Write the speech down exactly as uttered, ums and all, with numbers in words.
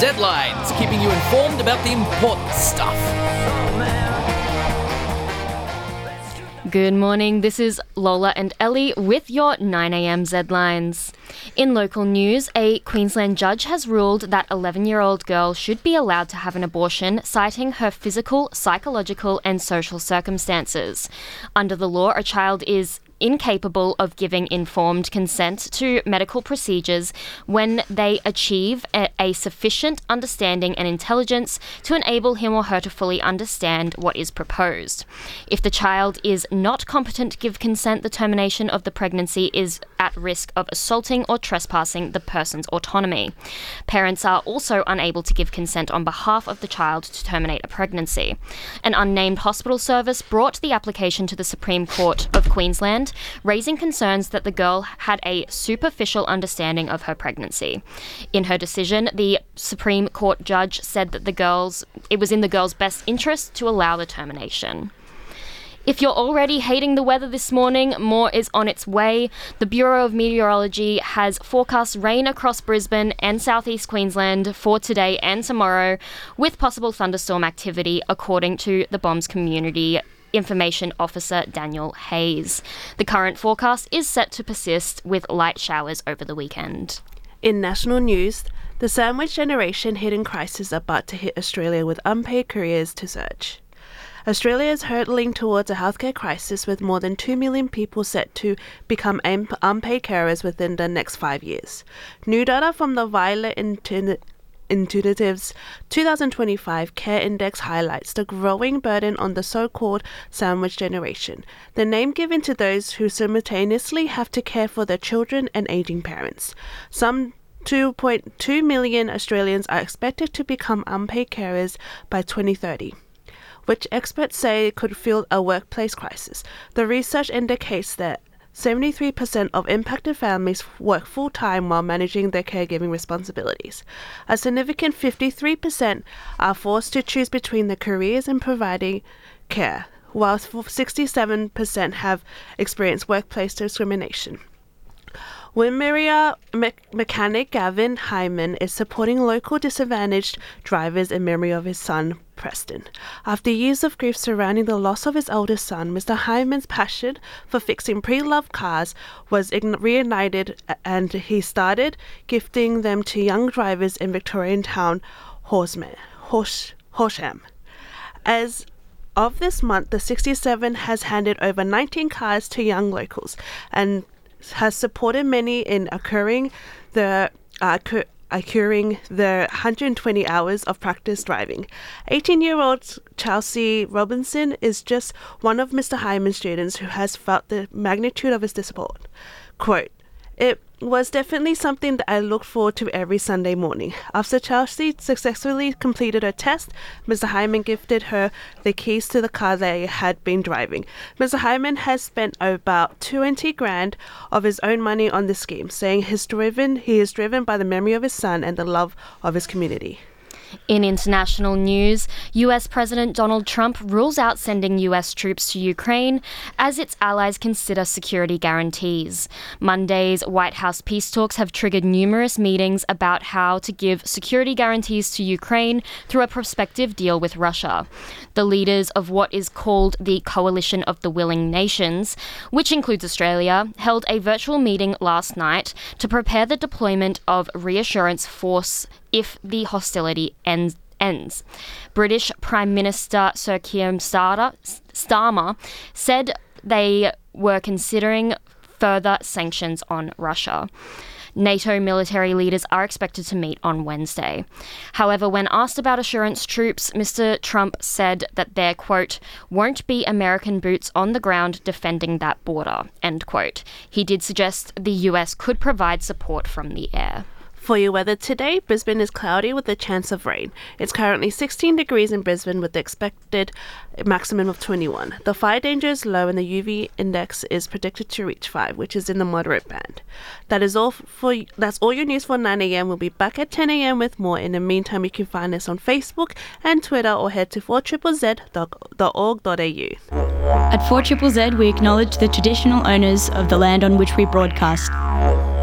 Z-Lines, keeping you informed about the important stuff. Good morning, this is Lola and Ellie with your nine a.m. Z-Lines. In local news, a Queensland judge has ruled that eleven-year-old girl should be allowed to have an abortion, citing her physical, psychological and social circumstances. Under the law, a child is incapable of giving informed consent to medical procedures when they achieve a, a sufficient understanding and intelligence to enable him or her to fully understand what is proposed. If the child is not competent to give consent, the termination of the pregnancy is at risk of assaulting or trespassing the person's autonomy. Parents are also unable to give consent on behalf of the child to terminate a pregnancy. An unnamed hospital service brought the application to the Supreme Court of Queensland, raising concerns that the girl had a superficial understanding of her pregnancy. In her decision, the Supreme Court judge said that the girl's it was in the girl's best interest to allow the termination. If you're already hating the weather this morning, more is on its way. The Bureau of Meteorology has forecast rain across Brisbane and southeast Queensland for today and tomorrow, with possible thunderstorm activity, according to the B O M S Community Information Officer Daniel Hayes. The current forecast is set to persist with light showers over the weekend. In national news, the sandwich generation hidden crisis about to hit Australia with unpaid couriers to surge. Australia is hurtling towards a healthcare crisis with more than two million people set to become unpaid carers within the next five years. New data from the Violet Internet Intuitive's two thousand twenty-five Care Index highlights the growing burden on the so-called sandwich generation, the name given to those who simultaneously have to care for their children and aging parents. Some two point two million Australians are expected to become unpaid carers by twenty thirty, which experts say could fuel a workplace crisis. The research indicates that seventy-three percent of impacted families work full-time while managing their caregiving responsibilities. A significant fifty-three percent are forced to choose between their careers and providing care, while sixty-seven percent have experienced workplace discrimination. Winmeria me- mechanic Gavin Hyman is supporting local disadvantaged drivers in memory of his son, Preston. After years of grief surrounding the loss of his oldest son, Mister Hyman's passion for fixing pre-loved cars was ign- reignited, and he started gifting them to young drivers in Victorian town Horsham. Horsh- Horsham. As of this month, the sixty-seven has handed over nineteen cars to young locals and has supported many in accruing the uh, cu- accruing the one hundred twenty hours of practice driving. eighteen-year-old Chelsea Robinson is just one of Mister Hyman's students who has felt the magnitude of his support. Quote, "It was definitely something that I looked forward to every Sunday morning. After Chelsea successfully completed her test, Mister Hyman gifted her the keys to the car they had been driving. Mister Hyman has spent about twenty grand of his own money on this scheme, saying he's driven, he is driven by the memory of his son and the love of his community." In international news, U S President Donald Trump rules out sending U S troops to Ukraine as its allies consider security guarantees. Monday's White House peace talks have triggered numerous meetings about how to give security guarantees to Ukraine through a prospective deal with Russia. The leaders of what is called the Coalition of the Willing Nations, which includes Australia, held a virtual meeting last night to prepare the deployment of reassurance force if the hostility ends. ends. British Prime Minister Sir Keir Starmer said they were considering further sanctions on Russia. NATO military leaders are expected to meet on Wednesday. However, when asked about assurance troops, Mister Trump said that there, quote, won't be American boots on the ground defending that border, end quote. He did suggest the U S could provide support from the air. For your weather today, Brisbane is cloudy with a chance of rain. It's currently sixteen degrees in Brisbane with the expected maximum of twenty-one. The fire danger is low and the U V index is predicted to reach five, which is in the moderate band. That is all for that's all your news for nine a.m. We'll be back at ten a.m. with more. In the meantime, you can find us on Facebook and Twitter or head to four Z Z dot org dot a u. At four Z Z, we acknowledge the traditional owners of the land on which we broadcast.